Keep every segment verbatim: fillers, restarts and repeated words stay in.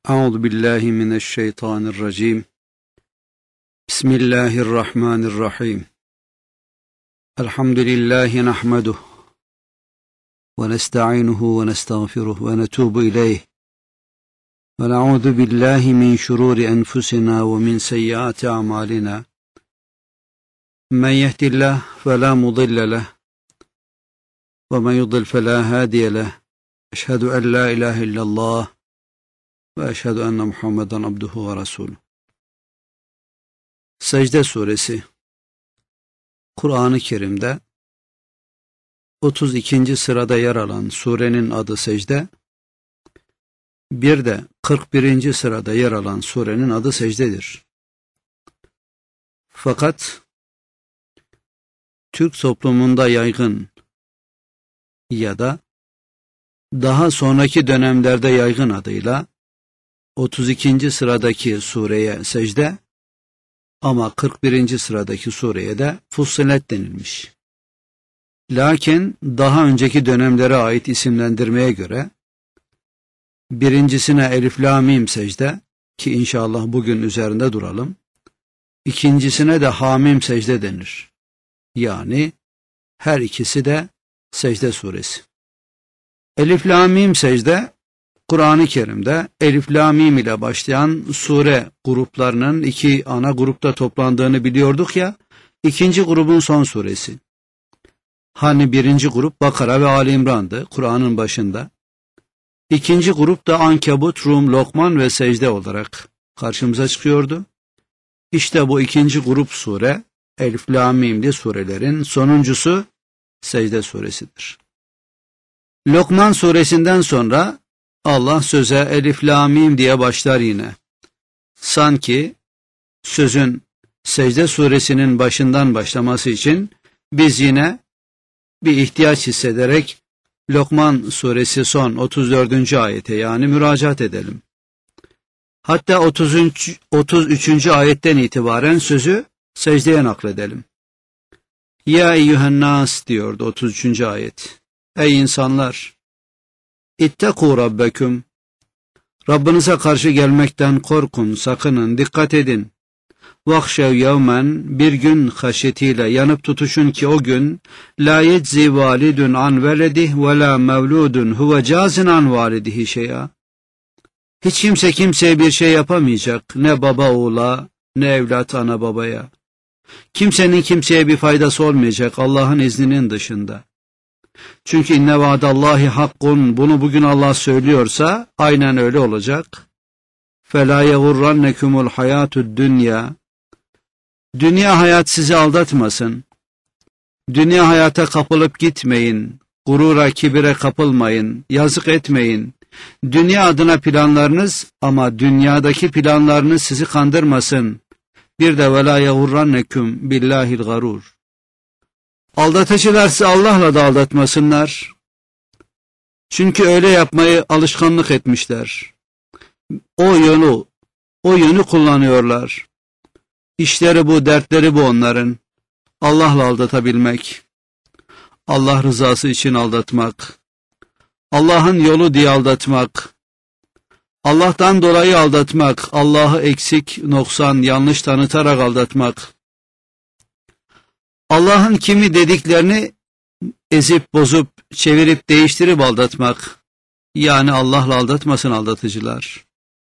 Euzu billahi mineşşeytanirracim. Bismillahirrahmanirrahim. Elhamdülillahi nahmeduhu ve nestainuhu ve nestağfiruhu ve netubu ileyh. Ve na'udzu billahi min şururi enfusina ve min seyyiati a'malina. Men yehdihillahu fela mudille leh ve men yudlil fela hadiye leh. Eşhedü en la ilahe illallah ve eşhedü enne Muhammeden abduhu ve resulü. Secde suresi Kur'an-ı Kerim'de otuz ikinci sırada yer alan surenin adı secde, bir de kırk birinci sırada yer alan surenin adı secdedir. Fakat Türk toplumunda yaygın ya da daha sonraki dönemlerde yaygın adıyla otuz ikinci sıradaki sureye secde ama kırk birinci sıradaki sureye de Fussilet denilmiş. Lakin daha önceki dönemlere ait isimlendirmeye göre birincisine Elif Lam Mim secde ki inşallah bugün üzerinde duralım. İkincisine de Hamim secde denir. Yani her ikisi de secde suresi. Elif Lam Mim secde Kur'an-ı Kerim'de Elif Lam Mim ile başlayan sure gruplarının iki ana grupta toplandığını biliyorduk ya, ikinci grubun son suresi. Hani birinci grup Bakara ve Ali İmran'dı Kur'an'ın başında. İkinci grup da Ankebut, Rum, Lokman ve Secde olarak karşımıza çıkıyordu. İşte bu ikinci grup sure Elif Lam Mim'li surelerin sonuncusu Secde suresidir. Lokman suresinden sonra Allah söze Elif Lam Mim diye başlar yine. Sanki sözün Secde suresinin başından başlaması için biz yine bir ihtiyaç hissederek Lokman suresi son otuz dördüncü ayete yani müracaat edelim. Hatta otuz üçüncü ayetten itibaren sözü secdeye nakledelim. Ya eyyühennas diyordu otuz üçüncü ayet. Ey insanlar! İttekû rabbeküm. Rabbinize karşı gelmekten korkun, sakının, dikkat edin. Vakşev yevmen, bir gün haşyetiyle yanıp tutuşun ki o gün la yeczi validun an veledih ve la mevludun huve cazin an validihi şey'a. Hiç kimse kimseye bir şey yapamayacak, ne baba oğula, ne evlat ana babaya. Kimsenin kimseye bir faydası olmayacak Allah'ın izninin dışında. Çünkü inne vaadallahi hakkun, bunu bugün Allah söylüyorsa aynen öyle olacak. Fela yegurrannekumul hayatud dünya. Dünya hayat sizi aldatmasın. Dünya hayata kapılıp gitmeyin. Gurura, kibire kapılmayın. Yazık etmeyin. Dünya adına planlarınız ama dünyadaki planlarınız sizi kandırmasın. Bir de vela yegurrannekum billahil garur. Aldatıcılar sizi Allah'la da aldatmasınlar. Çünkü öyle yapmayı alışkanlık etmişler. O yönü, o yönü kullanıyorlar. İşleri bu, dertleri bu onların. Allah'la aldatabilmek, Allah rızası için aldatmak, Allah'ın yolu diye aldatmak, Allah'tan dolayı aldatmak, Allah'ı eksik, noksan, yanlış tanıtarak aldatmak, Allah'ın kimi dediklerini ezip, bozup, çevirip, değiştirip aldatmak. Yani Allah'la aldatmasın aldatıcılar.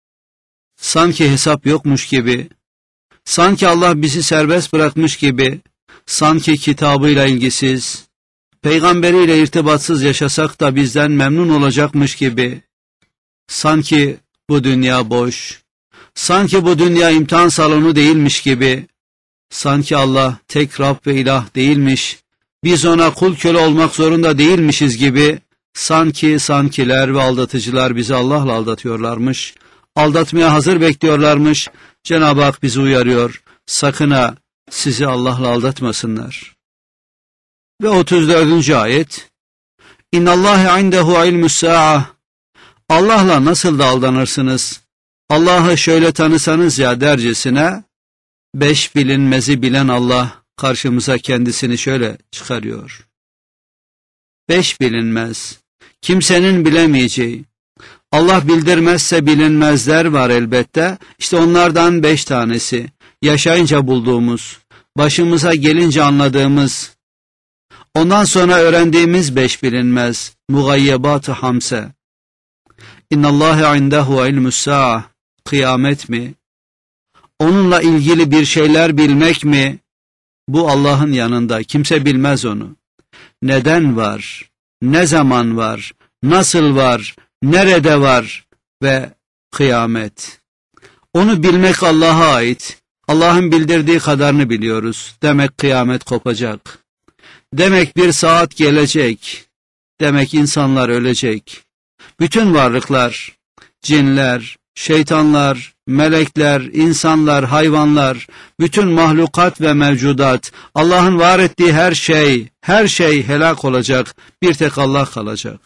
Sanki hesap yokmuş gibi, sanki Allah bizi serbest bırakmış gibi, sanki kitabıyla ilgisiz, peygamberiyle irtibatsız yaşasak da bizden memnun olacakmış gibi, sanki bu dünya boş, sanki bu dünya imtihan salonu değilmiş gibi, sanki Allah tek Rab ve ilah değilmiş, biz ona kul köle olmak zorunda değilmişiz gibi, sanki sankiler ve aldatıcılar bizi Allah'la aldatıyorlarmış, aldatmaya hazır bekliyorlarmış. Cenab-ı Hak bizi uyarıyor, sakın ha sizi Allah'la aldatmasınlar. Ve otuz dördüncü ayet, İnnallâhe indehu ilmü's-sâ'a. Allah'la nasıl da aldanırsınız? Allah'ı şöyle tanısanız ya dercesine, beş bilinmezi bilen Allah karşımıza kendisini şöyle çıkarıyor. Beş bilinmez, kimsenin bilemeyeceği, Allah bildirmezse bilinmezler var elbette. İşte onlardan beş tanesi. Yaşayınca bulduğumuz, başımıza gelince anladığımız, ondan sonra öğrendiğimiz beş bilinmez. Mugayyebat-ı hamse. İnnallâhe indehu ilmus-sâ'a. Kıyamet mi? Onunla ilgili bir şeyler bilmek mi? Bu Allah'ın yanında. Kimse bilmez onu. Neden var? Ne zaman var? Nasıl var? Nerede var? Ve kıyamet. Onu bilmek Allah'a ait. Allah'ın bildirdiği kadarını biliyoruz. Demek kıyamet kopacak. Demek bir saat gelecek. Demek insanlar ölecek. Bütün varlıklar, cinler, şeytanlar, melekler, insanlar, hayvanlar, bütün mahlukat ve mevcudat, Allah'ın var ettiği her şey, her şey helak olacak. Bir tek Allah kalacak.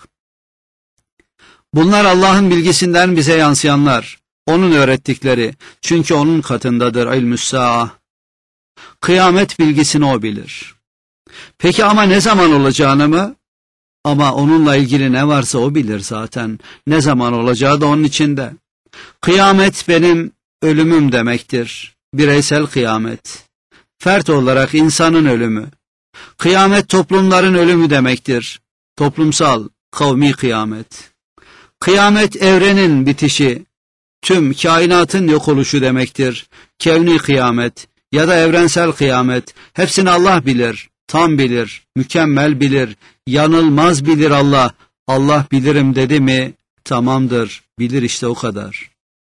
Bunlar Allah'ın bilgisinden bize yansıyanlar. Onun öğrettikleri. Çünkü onun katındadır ilmü's-sâ'a. Kıyamet bilgisini o bilir. Peki ama ne zaman olacağını mı? Ama onunla ilgili ne varsa o bilir zaten. Ne zaman olacağı da onun içinde. Kıyamet benim ölümüm demektir. Bireysel kıyamet. Fert olarak insanın ölümü. Kıyamet toplumların ölümü demektir. Toplumsal, kavmi kıyamet. Kıyamet evrenin bitişi, tüm kainatın yok oluşu demektir. Kevni kıyamet ya da evrensel kıyamet. Hepsini Allah bilir, tam bilir, mükemmel bilir, yanılmaz bilir Allah. Allah bilirim dedi mi, tamamdır, bilir işte o kadar.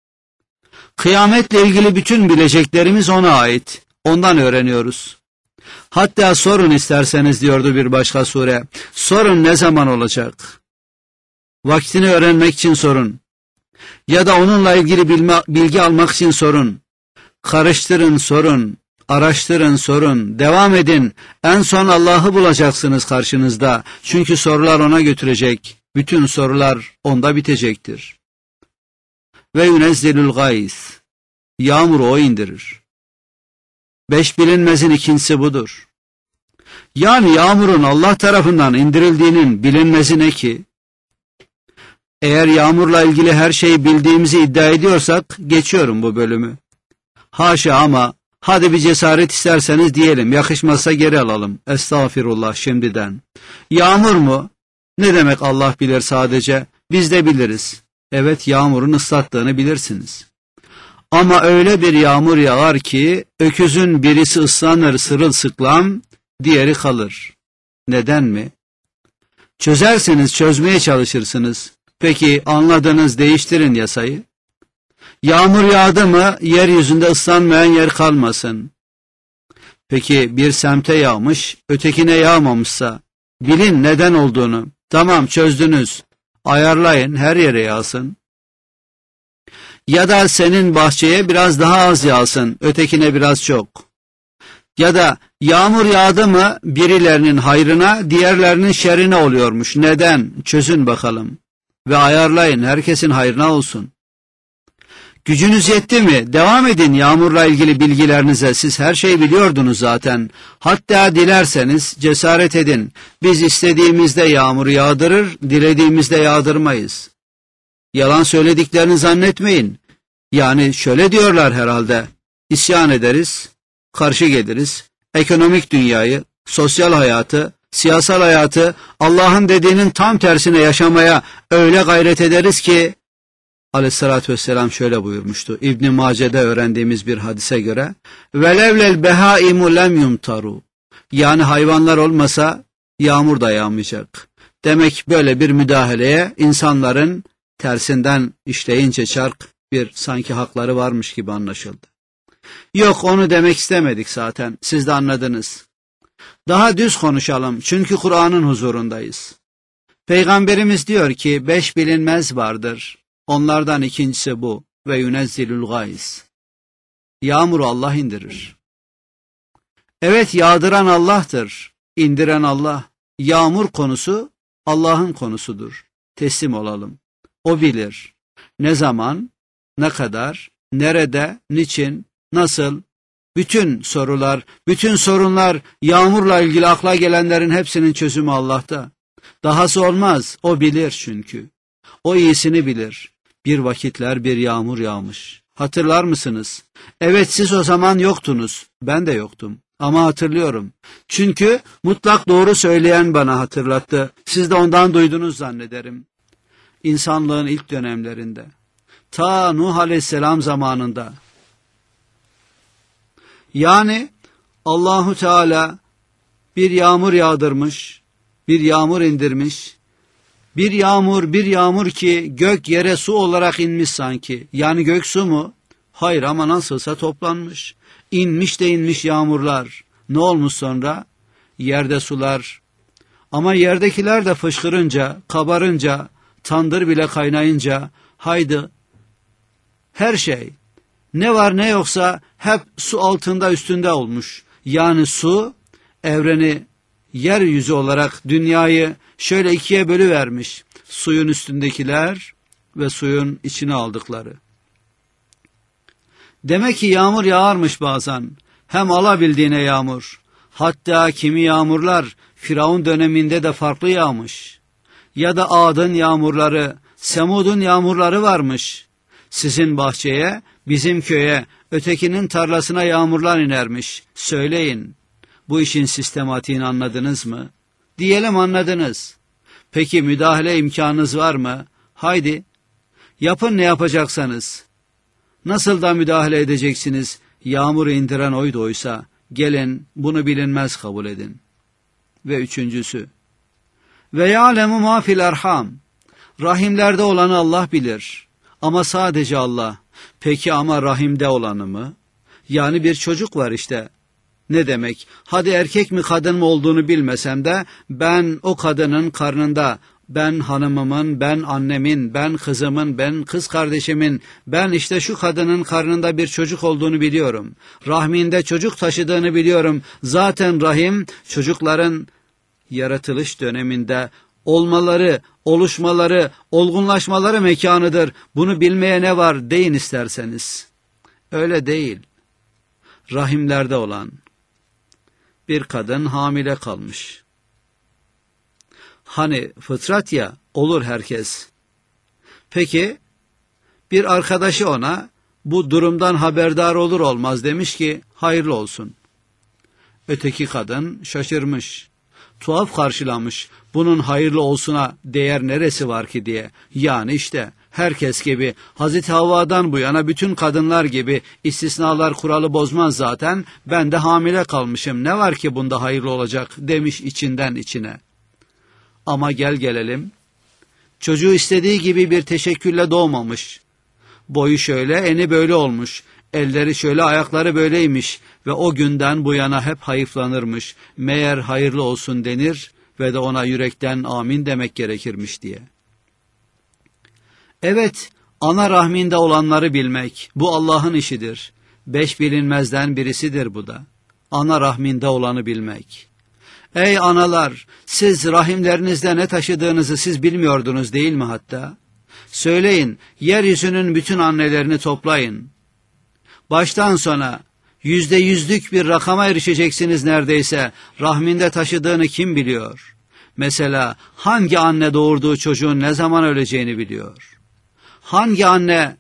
Kıyametle ilgili bütün bileceklerimiz ona ait. Ondan öğreniyoruz. Hatta sorun isterseniz diyordu bir başka sure. Sorun ne zaman olacak? Vaktini öğrenmek için sorun. Ya da onunla ilgili bilme, bilgi almak için sorun. Karıştırın sorun. Araştırın sorun. Devam edin. En son Allah'ı bulacaksınız karşınızda. Çünkü sorular ona götürecek. Bütün sorular onda bitecektir. Ve yunezzilul gays. Yağmuru o indirir. Beş bilinmezin ikincisi budur. Yani yağmurun Allah tarafından indirildiğinin bilinmezi ne ki? Eğer yağmurla ilgili her şeyi bildiğimizi iddia ediyorsak geçiyorum bu bölümü. Haşa ama hadi bir cesaret isterseniz diyelim, yakışmazsa geri alalım. Estağfirullah şimdiden. Yağmur mu? Ne demek Allah bilir sadece? Biz de biliriz. Evet, yağmurun ıslattığını bilirsiniz. Ama öyle bir yağmur yağar ki öküzün birisi ıslanır sırılsıklam, diğeri kalır. Neden mi? Çözerseniz çözmeye çalışırsınız. Peki anladınız, değiştirin yasayı. Yağmur yağdı mı yeryüzünde ıslanmayan yer kalmasın. Peki bir semte yağmış, ötekine yağmamışsa bilin neden olduğunu. Tamam, çözdünüz. Ayarlayın, her yere yağsın. Ya da senin bahçeye biraz daha az yağsın, ötekine biraz çok. Ya da yağmur yağdı mı birilerinin hayrına, diğerlerinin şerrine oluyormuş. Neden? Çözün bakalım. Ve ayarlayın, herkesin hayrına olsun. Gücünüz yetti mi? Devam edin yağmurla ilgili bilgilerinize. Siz her şeyi biliyordunuz zaten. Hatta dilerseniz cesaret edin. Biz istediğimizde yağmuru yağdırır, dilediğimizde yağdırmayız. Yalan söylediklerini zannetmeyin. Yani şöyle diyorlar herhalde. İsyan ederiz, karşı geliriz. Ekonomik dünyayı, sosyal hayatı, siyasal hayatı Allah'ın dediğinin tam tersine yaşamaya öyle gayret ederiz ki, Aleyhissalatü vesselam şöyle buyurmuştu. İbn-i Mace'de öğrendiğimiz bir hadise göre, velevlel behaimu lem yumtaru. Yani hayvanlar olmasa yağmur da yağmayacak. Demek böyle bir müdahaleye insanların tersinden işleyince çark bir sanki hakları varmış gibi anlaşıldı. Yok, onu demek istemedik zaten. Siz de anladınız. Daha düz konuşalım çünkü Kur'an'ın huzurundayız. Peygamberimiz diyor ki beş bilinmez vardır. Onlardan ikincisi bu. Ve yunezzilul gays. Yağmuru Allah indirir. Evet, yağdıran Allah'tır. İndiren Allah. Yağmur konusu Allah'ın konusudur. Teslim olalım. O bilir. Ne zaman, ne kadar, nerede, niçin, nasıl? Bütün sorular, bütün sorunlar, yağmurla ilgili akla gelenlerin hepsinin çözümü Allah'ta. Dahası olmaz. O bilir çünkü. O iyisini bilir. Bir vakitler bir yağmur yağmış. Hatırlar mısınız? Evet, siz o zaman yoktunuz. Ben de yoktum. Ama hatırlıyorum. Çünkü mutlak doğru söyleyen bana hatırlattı. Siz de ondan duydunuz zannederim. İnsanlığın ilk dönemlerinde. Ta Nuh Aleyhisselam zamanında. Yani Allahu Teala bir yağmur yağdırmış, bir yağmur indirmiş. Bir yağmur, bir yağmur ki gök yere su olarak inmiş sanki. Yani gök su mu? Hayır, ama nasılsa toplanmış. İnmiş de inmiş yağmurlar. Ne olmuş sonra? Yerde sular. Ama yerdekiler de fışkırınca, kabarınca, tandır bile kaynayınca, haydi her şey, ne var ne yoksa hep su altında üstünde olmuş. Yani su, evreni, yeryüzü olarak dünyayı şöyle ikiye bölüvermiş. Suyun üstündekiler ve suyun içine aldıkları. Demek ki yağmur yağarmış bazen. Hem alabildiğine yağmur. Hatta kimi yağmurlar Firavun döneminde de farklı yağmış. Ya da Ad'ın yağmurları, Semud'un yağmurları varmış. Sizin bahçeye, bizim köye, ötekinin tarlasına yağmurlar inermiş. Söyleyin, bu işin sistematiğini anladınız mı? Diyelim anladınız. Peki müdahale imkanınız var mı? Haydi, yapın ne yapacaksanız. Nasıl da müdahale edeceksiniz? Yağmuru indiren oydu oysa. Gelin bunu bilinmez kabul edin. Ve üçüncüsü. Ve ya'lemu ma fil erham. Rahimlerde olanı Allah bilir. Ama sadece Allah. Peki ama rahimde olanı mı? Yani bir çocuk var işte. Ne demek? Hadi erkek mi kadın mı olduğunu bilmesem de ben o kadının karnında, ben hanımımın, ben annemin, ben kızımın, ben kız kardeşimin, ben işte şu kadının karnında bir çocuk olduğunu biliyorum. Rahminde çocuk taşıdığını biliyorum. Zaten rahim çocukların yaratılış döneminde olmaları, oluşmaları, olgunlaşmaları mekanıdır. Bunu bilmeye ne var deyin isterseniz. Öyle değil. Rahimlerde olan bir kadın hamile kalmış. Hani fıtrat ya, olur herkes. Peki bir arkadaşı ona bu durumdan haberdar olur olmaz demiş ki hayırlı olsun. Öteki kadın şaşırmış. Tuhaf karşılamış. Bunun hayırlı olsuna değer neresi var ki diye. Yani işte herkes gibi Hazreti Havva'dan bu yana bütün kadınlar gibi istisnalar kuralı bozmaz zaten. Ben de hamile kalmışım. Ne var ki bunda hayırlı olacak demiş içinden içine. Ama gel gelelim. Çocuğu istediği gibi bir teşekkürle doğmamış. Boyu şöyle, eni böyle olmuş. Elleri şöyle, ayakları böyleymiş ve o günden bu yana hep hayıflanırmış. Meğer hayırlı olsun denir ve de ona yürekten amin demek gerekirmiş diye. Evet, ana rahminde olanları bilmek, bu Allah'ın işidir. Beş bilinmezden birisidir bu da. Ana rahminde olanı bilmek. Ey analar, siz rahimlerinizde ne taşıdığınızı siz bilmiyordunuz değil mi hatta? Söyleyin, yeryüzünün bütün annelerini toplayın. Baştan sona yüzde yüzlük bir rakama erişeceksiniz neredeyse. Rahminde taşıdığını kim biliyor? Mesela hangi anne doğurduğu çocuğun ne zaman öleceğini biliyor? Hangi anne,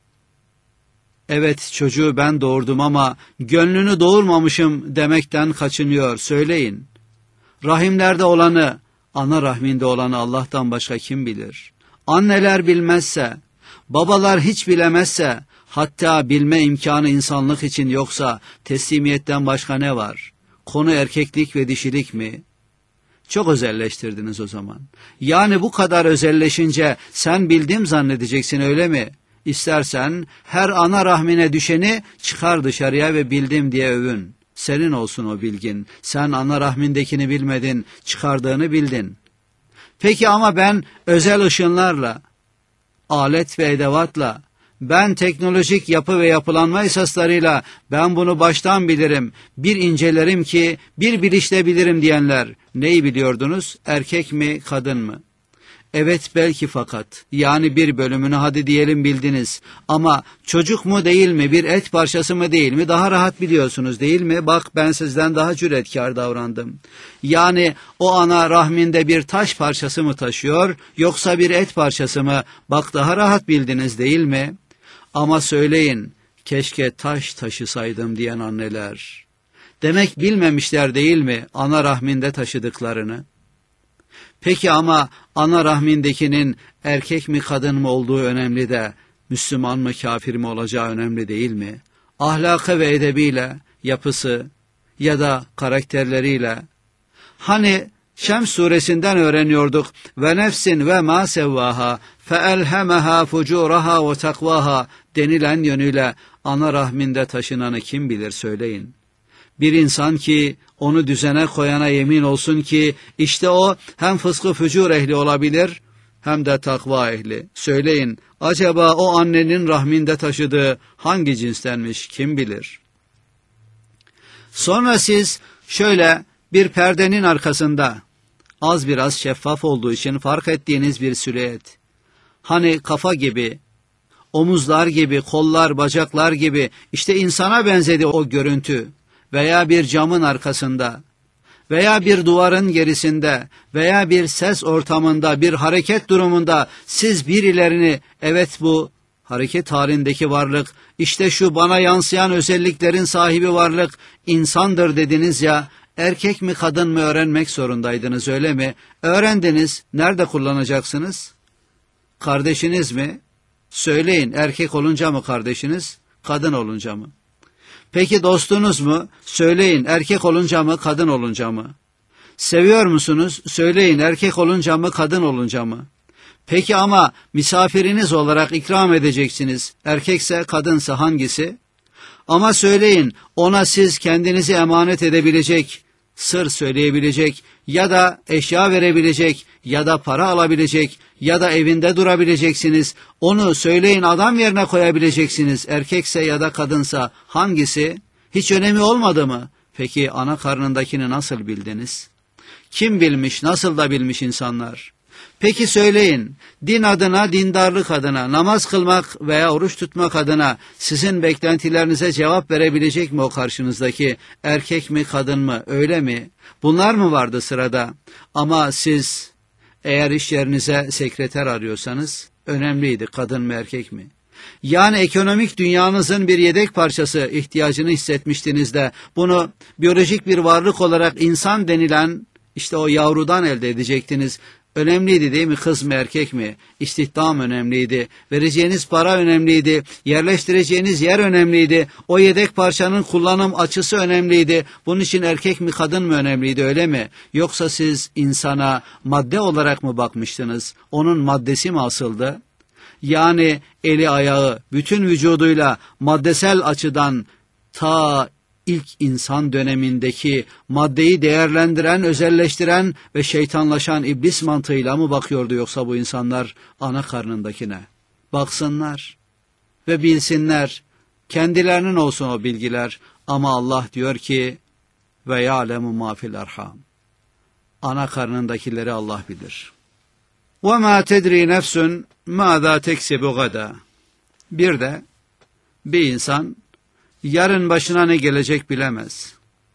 evet çocuğu ben doğurdum ama gönlünü doğurmamışım demekten kaçınıyor? Söyleyin. Rahimlerde olanı, ana rahminde olanı Allah'tan başka kim bilir? Anneler bilmezse, babalar hiç bilemezse, hatta bilme imkanı insanlık için yoksa teslimiyetten başka ne var? Konu erkeklik ve dişilik mi? Çok özelleştirdiniz o zaman. Yani bu kadar özelleşince sen bildim zannedeceksin öyle mi? İstersen her ana rahmine düşeni çıkar dışarıya ve bildim diye övün. Senin olsun o bilgin. Sen ana rahmindekini bilmedin, çıkardığını bildin. Peki ama ben özel ışınlarla, alet ve edevatla, ben teknolojik yapı ve yapılanma esaslarıyla ben bunu baştan bilirim, bir incelerim ki bir bilişle bilirim diyenler neyi biliyordunuz? Erkek mi, kadın mı? Evet belki fakat, yani bir bölümünü hadi diyelim bildiniz. Ama çocuk mu değil mi, bir et parçası mı değil mi daha rahat biliyorsunuz değil mi? Bak ben sizden daha cüretkar davrandım. Yani o ana rahminde bir taş parçası mı taşıyor yoksa bir et parçası mı? Bak daha rahat bildiniz değil mi? Ama söyleyin, keşke taş taşısaydım diyen anneler. Demek bilmemişler değil mi ana rahminde taşıdıklarını? Peki ama ana rahmindekinin erkek mi kadın mı olduğu önemli de Müslüman mı kafir mi olacağı önemli değil mi? Ahlakı ve edebiyle, yapısı ya da karakterleriyle. Hani Şems suresinden öğreniyorduk. Ve nefsin ve ma sevvaha feelhemeha fucuraha ve takvaha denilen yönüyle ana rahminde taşınanı kim bilir söyleyin. Bir insan ki onu düzene koyana yemin olsun ki işte o hem fıskı fücur ehli olabilir hem de takva ehli. Söyleyin acaba o annenin rahminde taşıdığı hangi cinstenmiş kim bilir? Sonra siz şöyle bir perdenin arkasında az biraz şeffaf olduğu için fark ettiğiniz bir silüet. Hani kafa gibi, omuzlar gibi, kollar, bacaklar gibi işte insana benzedi o görüntü. Veya bir camın arkasında veya bir duvarın gerisinde veya bir ses ortamında, bir hareket durumunda siz birilerini evet bu hareket halindeki varlık, işte şu bana yansıyan özelliklerin sahibi varlık insandır dediniz ya, erkek mi kadın mı öğrenmek zorundaydınız öyle mi? Öğrendiniz, nerede kullanacaksınız? Kardeşiniz mi? Söyleyin, erkek olunca mı kardeşiniz, kadın olunca mı? Peki dostunuz mu? Söyleyin, erkek olunca mı, kadın olunca mı? Seviyor musunuz? Söyleyin, erkek olunca mı, kadın olunca mı? Peki ama misafiriniz olarak ikram edeceksiniz. Erkekse, kadınsa hangisi? Ama söyleyin, ona siz kendinizi emanet edebilecek, sır söyleyebilecek ya da eşya verebilecek ya da para alabilecek ya da evinde durabileceksiniz. Onu söyleyin adam yerine koyabileceksiniz. Erkekse ya da kadınsa hangisi? Hiç önemi olmadı mı? Peki ana karnındakini nasıl bildiniz? Kim bilmiş, nasıl da bilmiş insanlar? Peki söyleyin, din adına, dindarlık adına, namaz kılmak veya oruç tutmak adına sizin beklentilerinize cevap verebilecek mi o karşınızdaki? Erkek mi, kadın mı, öyle mi? Bunlar mı vardı sırada? Ama siz eğer iş yerinize sekreter arıyorsanız önemliydi kadın mı, erkek mi? Yani ekonomik dünyanızın bir yedek parçası ihtiyacını hissetmiştiniz de bunu biyolojik bir varlık olarak insan denilen işte o yavrudan elde edecektiniz. Önemliydi değil mi? Kız mı erkek mi? İstihdam önemliydi. Vereceğiniz para önemliydi. Yerleştireceğiniz yer önemliydi. O yedek parçanın kullanım açısı önemliydi. Bunun için erkek mi kadın mı önemliydi öyle mi? Yoksa siz insana madde olarak mı bakmıştınız? Onun maddesi mi asıldı? Yani eli ayağı bütün vücuduyla maddesel açıdan ta İlk insan dönemindeki maddeyi değerlendiren, özelleştiren ve şeytanlaşan iblis mantığıyla mı bakıyordu yoksa bu insanlar ana karnındakine? Baksınlar ve bilsinler, kendilerinin olsun o bilgiler ama Allah diyor ki ve ya'lemu ma fil arham. Ana karnındakileri Allah bilir. Ve ma tedri nefsun mâzâ teksibu gada. Bir de bir insan yarın başına ne gelecek bilemez.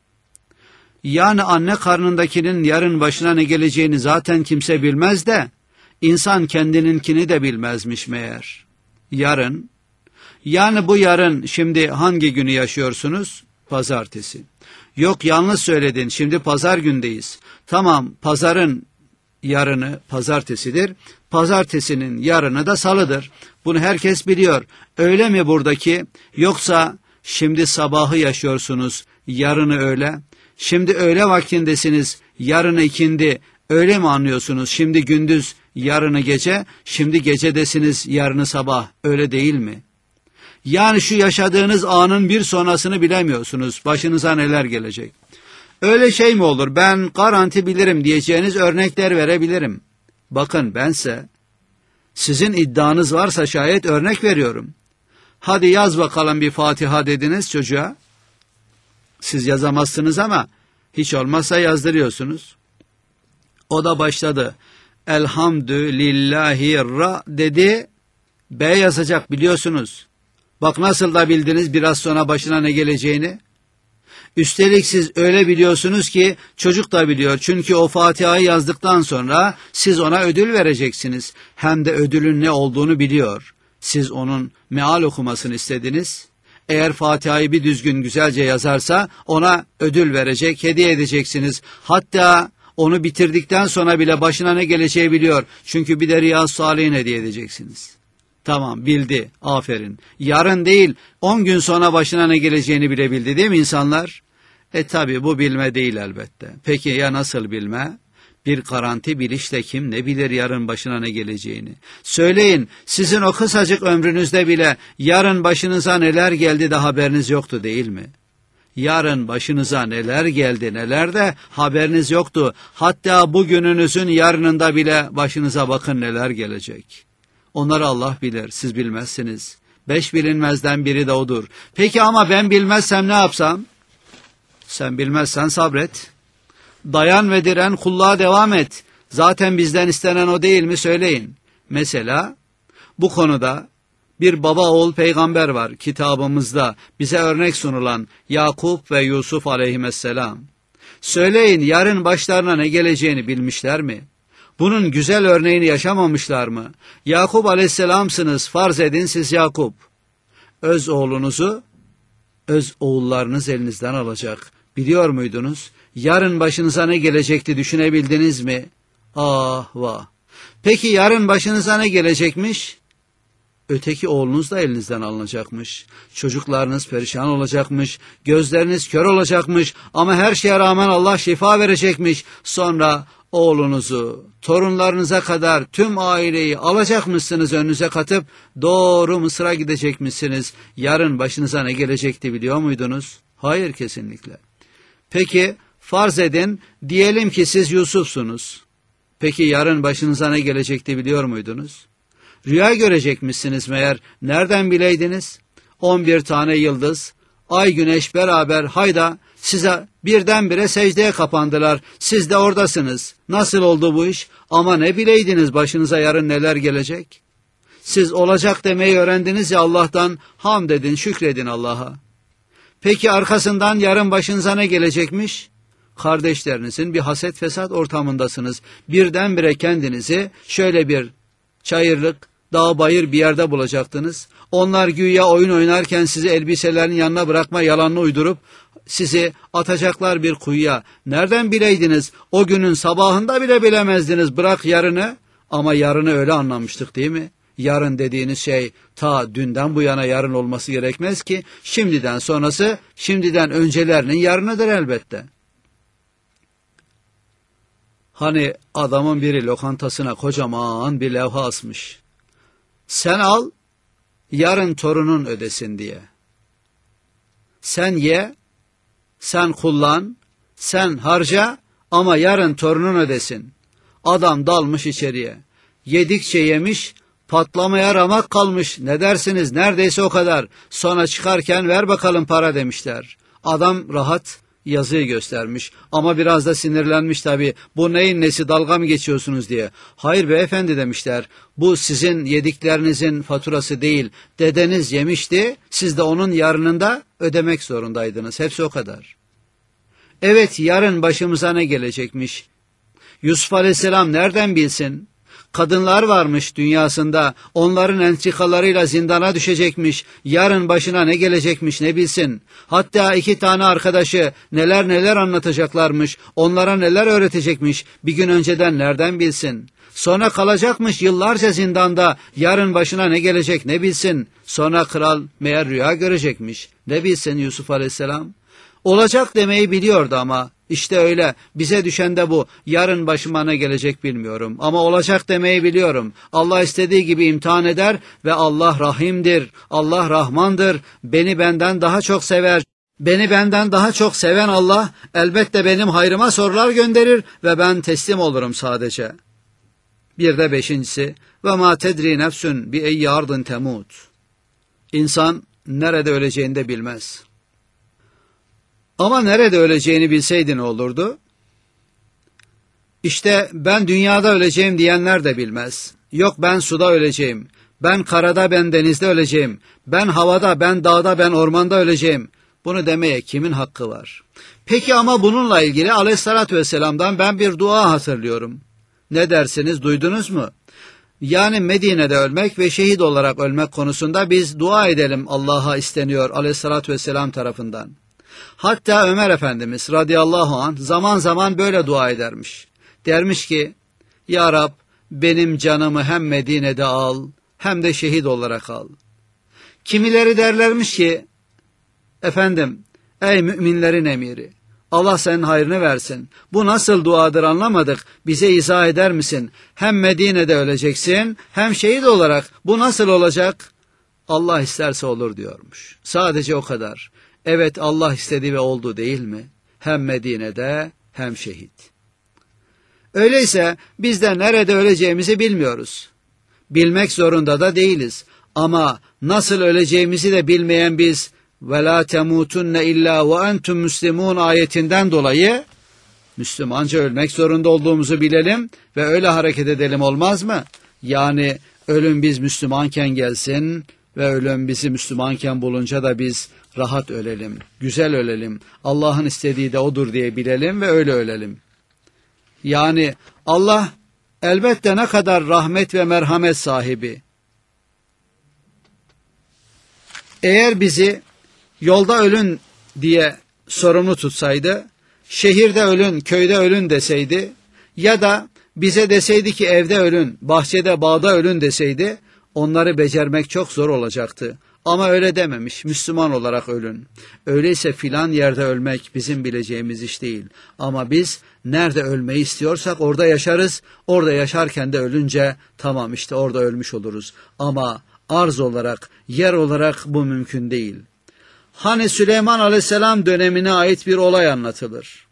Yani anne karnındakinin yarın başına ne geleceğini zaten kimse bilmez de, insan kendininkini de bilmezmiş meğer. Yarın, yani bu yarın şimdi hangi günü yaşıyorsunuz? Pazartesi. Yok yanlış söyledin, şimdi pazar gündeyiz. Tamam, pazarın yarını pazartesidir, pazartesinin yarını da salıdır. Bunu herkes biliyor. Öyle mi buradaki? Yoksa şimdi sabahı yaşıyorsunuz, yarını öğle. Şimdi öğle vaktindesiniz, yarını ikindi. Öyle mi anlıyorsunuz? Şimdi gündüz, yarını gece. Şimdi gecedesiniz, yarını sabah. Öyle değil mi? Yani şu yaşadığınız anın bir sonrasını bilemiyorsunuz. Başınıza neler gelecek? Öyle şey mi olur? Ben garanti bilirim diyeceğiniz örnekler verebilirim. Bakın bense, sizin iddianız varsa şayet örnek veriyorum. Hadi yaz bakalım bir Fatiha dediniz çocuğa. Siz yazamazsınız ama hiç olmazsa yazdırıyorsunuz. O da başladı. elhamdülillahi ra dedi. B yazacak biliyorsunuz. Bak nasıl da bildiniz biraz sonra başına ne geleceğini. Üstelik siz öyle biliyorsunuz ki çocuk da biliyor. Çünkü o Fatiha'yı yazdıktan sonra siz ona ödül vereceksiniz. Hem de ödülün ne olduğunu biliyor. Siz onun meal okumasını istediniz. Eğer Fatiha'yı bir düzgün güzelce yazarsa ona ödül verecek, hediye edeceksiniz. Hatta onu bitirdikten sonra bile başına ne geleceği biliyor. Çünkü bir de Riyaz Salih'in hediye edeceksiniz. Tamam, bildi, aferin. Yarın değil, on gün sonra başına ne geleceğini bile bildi değil mi insanlar? E tabi bu bilme değil elbette. Peki ya nasıl bilme? Bir garanti bilişle kim ne bilir yarın başına ne geleceğini? Söyleyin, sizin o kısacık ömrünüzde bile yarın başınıza neler geldi de haberiniz yoktu değil mi? Yarın başınıza neler geldi neler de haberiniz yoktu. Hatta bugününüzün yarınında bile başınıza bakın neler gelecek. Onları Allah bilir, siz bilmezsiniz. Beş bilinmezden biri de odur. Peki ama ben bilmezsem ne yapsam? Sen bilmezsen sabret. Dayan ve diren, kulluğa devam et. Zaten bizden istenen o değil mi söyleyin. Mesela bu konuda bir baba oğul peygamber var kitabımızda bize örnek sunulan Yakup ve Yusuf aleyhisselam. Söyleyin yarın başlarına ne geleceğini bilmişler mi? Bunun güzel örneğini yaşamamışlar mı? Yakup aleyhisselamsınız, farz edin siz Yakup. Öz oğlunuzu, öz oğullarınız elinizden alacak. Biliyor muydunuz? Yarın başınıza ne gelecekti düşünebildiniz mi? Ah vah. Peki yarın başınıza ne gelecekmiş? Öteki oğlunuz da elinizden alınacakmış. Çocuklarınız perişan olacakmış. Gözleriniz kör olacakmış. Ama her şeye rağmen Allah şifa verecekmiş. Sonra oğlunuzu, torunlarınıza kadar tüm aileyi alacakmışsınız önünüze katıp doğru Mısır'a gidecekmişsiniz. Yarın başınıza ne gelecekti biliyor muydunuz? Hayır, kesinlikle. Peki farz edin diyelim ki siz Yusuf'sunuz. Peki yarın başınıza ne gelecekti biliyor muydunuz? Rüya görecekmişsiniz meğer. Nereden bileydiniz? On bir tane yıldız, ay güneş beraber hayda size birdenbire secdeye kapandılar. Siz de oradasınız. Nasıl oldu bu iş? Ama ne bileydiniz başınıza yarın neler gelecek? Siz olacak demeyi öğrendiniz ya Allah'tan, hamd edin, şükredin Allah'a. Peki arkasından yarın başınıza ne gelecekmiş? Kardeşlerinizin bir haset fesat ortamındasınız. Birdenbire kendinizi şöyle bir çayırlık, dağ bayır bir yerde bulacaktınız. Onlar güya oyun oynarken sizi elbiselerin yanına bırakma yalanını uydurup sizi atacaklar bir kuyuya. Nereden bileydiniz? O günün sabahında bile bilemezdiniz. Bırak yarını. Ama yarını öyle anlamıştık değil mi? Yarın dediğiniz şey ta dünden bu yana yarın olması gerekmez ki. Şimdiden sonrası, şimdiden öncelerinin yarınıdır elbette. Hani adamın biri lokantasına kocaman bir levha asmış. Sen al, yarın torunun ödesin diye. Sen ye, sen kullan, sen harca ama yarın torunun ödesin. Adam dalmış içeriye. Yedikçe yemiş, patlamaya ramak kalmış. Ne dersiniz? Neredeyse o kadar. Sonra çıkarken ver bakalım para demişler. Adam rahat yazıyı göstermiş ama biraz da sinirlenmiş tabii. Bu neyin nesi, dalga mı geçiyorsunuz diye. Hayır beyefendi demişler. Bu sizin yediklerinizin faturası değil. Dedeniz yemişti. Siz de onun yarınında ödemek zorundaydınız. Hepsi o kadar. Evet, yarın başımıza ne gelecekmiş? Yusuf Aleyhisselam nereden bilsin? Kadınlar varmış dünyasında, onların entrikalarıyla zindana düşecekmiş, yarın başına ne gelecekmiş ne bilsin. Hatta iki tane arkadaşı neler neler anlatacaklarmış, onlara neler öğretecekmiş, bir gün önceden nereden bilsin. Sonra kalacakmış yıllarca zindanda, yarın başına ne gelecek ne bilsin. Sonra kral meğer rüya görecekmiş, ne bilsin Yusuf Aleyhisselam. Olacak demeyi biliyordu ama işte öyle, bize düşen de bu. Yarın başıma ne gelecek bilmiyorum ama olacak demeyi biliyorum. Allah istediği gibi imtihan eder ve Allah rahimdir, Allah rahmandır. Beni benden daha çok sever. Beni benden daha çok seven Allah elbette benim hayrıma sorular gönderir ve ben teslim olurum sadece. Bir de beşincisi, ve ma tedri nefsün bi eyyi ardın temut. İnsan nerede öleceğini de bilmez. Ama nerede öleceğini bilseydi ne olurdu? İşte ben dünyada öleceğim diyenler de bilmez. Yok ben suda öleceğim, ben karada, ben denizde öleceğim, ben havada, ben dağda, ben ormanda öleceğim. Bunu demeye kimin hakkı var? Peki ama bununla ilgili Aleyhisselatü Vesselam'dan ben bir dua hatırlıyorum. Ne dersiniz, duydunuz mu? Yani Medine'de ölmek ve şehit olarak ölmek konusunda biz dua edelim Allah'a isteniyor Aleyhisselatü Vesselam tarafından. Hatta Ömer Efendimiz radıyallahu anh zaman zaman böyle dua edermiş. Dermiş ki, Ya Rab benim canımı hem Medine'de al hem de şehit olarak al. Kimileri derlermiş ki, efendim ey müminlerin emiri, Allah senin hayrını versin. Bu nasıl duadır anlamadık. Bize izah eder misin? Hem Medine'de öleceksin hem şehit olarak. Bu nasıl olacak? Allah isterse olur diyormuş. Sadece o kadar. Evet Allah istedi ve oldu değil mi? Hem Medine'de hem şehit. Öyleyse biz de nerede öleceğimizi bilmiyoruz. Bilmek zorunda da değiliz. Ama nasıl öleceğimizi de bilmeyen biz وَلَا تَمُوتُنَّ اِلَّا وَاَنْتُمْ مُسْلِمُونَ ayetinden dolayı Müslümanca ölmek zorunda olduğumuzu bilelim ve öyle hareket edelim, olmaz mı? Yani ölüm biz Müslümanken gelsin ve ölüm bizi Müslümanken bulunca da biz rahat ölelim, güzel ölelim, Allah'ın istediği de odur diye bilelim ve öyle ölelim. Yani Allah elbette ne kadar rahmet ve merhamet sahibi. Eğer bizi yolda ölün diye sorumlu tutsaydı, şehirde ölün, köyde ölün deseydi ya da bize deseydi ki evde ölün, bahçede, bağda ölün deseydi, onları becermek çok zor olacaktı. Ama öyle dememiş, Müslüman olarak ölün. Öyleyse filan yerde ölmek bizim bileceğimiz iş değil. Ama biz nerede ölmeyi istiyorsak orada yaşarız, orada yaşarken de ölünce tamam işte orada ölmüş oluruz. Ama arz olarak, yer olarak bu mümkün değil. Hani Süleyman Aleyhisselam dönemine ait bir olay anlatılır.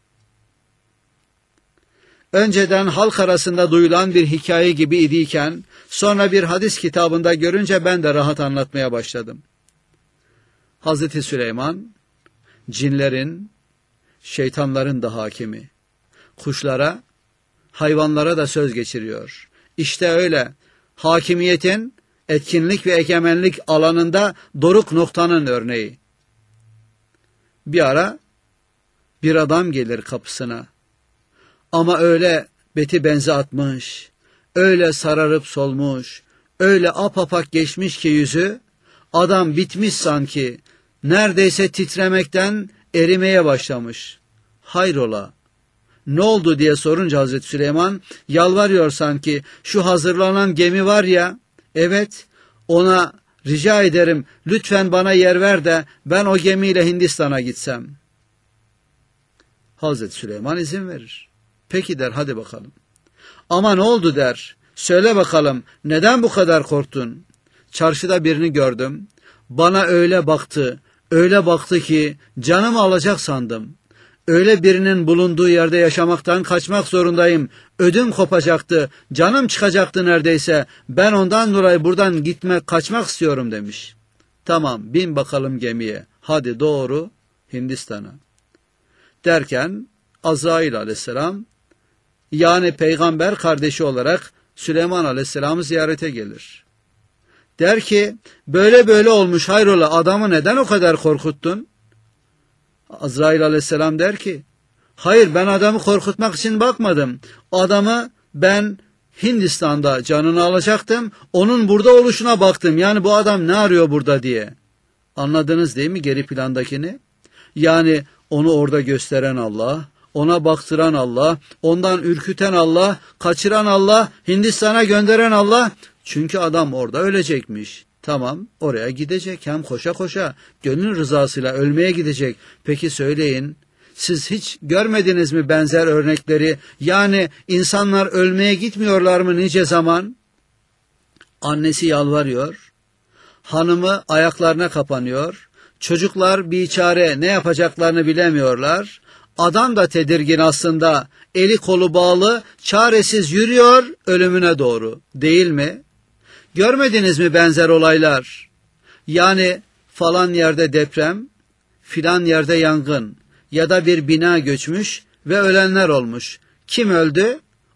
Önceden halk arasında duyulan bir hikaye gibi idiyken, sonra bir hadis kitabında görünce ben de rahat anlatmaya başladım. Hazreti Süleyman, cinlerin, şeytanların da hakimi. Kuşlara, hayvanlara da söz geçiriyor. İşte öyle, hakimiyetin, etkinlik ve egemenlik alanında doruk noktanın örneği. Bir ara bir adam gelir kapısına. Ama öyle beti benzi atmış, öyle sararıp solmuş, öyle apapak geçmiş ki yüzü, adam bitmiş sanki, neredeyse titremekten erimeye başlamış. Hayrola, ne oldu diye sorunca Hazreti Süleyman, yalvarıyor sanki, şu hazırlanan gemi var ya, evet, ona rica ederim lütfen bana yer ver de ben o gemiyle Hindistan'a gitsem. Hazreti Süleyman izin verir. Peki der, hadi bakalım. Ama ne oldu der, söyle bakalım neden bu kadar korktun? Çarşıda birini gördüm, bana öyle baktı, öyle baktı ki canımı alacak sandım. Öyle birinin bulunduğu yerde yaşamaktan kaçmak zorundayım. Ödüm kopacaktı, canım çıkacaktı neredeyse. Ben ondan dolayı buradan gitmek, kaçmak istiyorum demiş. Tamam, bin bakalım gemiye. Hadi doğru Hindistan'a. Derken Azrail Aleyhisselam, yani peygamber kardeşi olarak Süleyman Aleyhisselam'ı ziyarete gelir. Der ki, böyle böyle olmuş, hayrola adamı neden o kadar korkuttun? Azrail Aleyhisselam der ki, hayır ben adamı korkutmak için bakmadım. Adamı ben Hindistan'da canını alacaktım, onun burada oluşuna baktım. Yani bu adam ne arıyor burada diye. Anladınız değil mi geri plandakini? Yani onu orada gösteren Allah, ona baktıran Allah, ondan ürküten Allah, kaçıran Allah, Hindistan'a gönderen Allah. Çünkü adam orada ölecekmiş. Tamam, oraya gidecek, hem koşa koşa, gönül rızasıyla ölmeye gidecek. Peki söyleyin, siz hiç görmediniz mi benzer örnekleri? Yani insanlar ölmeye gitmiyorlar mı nice zaman? Annesi yalvarıyor, hanımı ayaklarına kapanıyor, çocuklar biçare ne yapacaklarını bilemiyorlar. Adam da tedirgin aslında, eli kolu bağlı, çaresiz yürüyor ölümüne doğru, değil mi? Görmediniz mi benzer olaylar? Yani falan yerde deprem, filan yerde yangın ya da bir bina göçmüş ve ölenler olmuş. Kim öldü?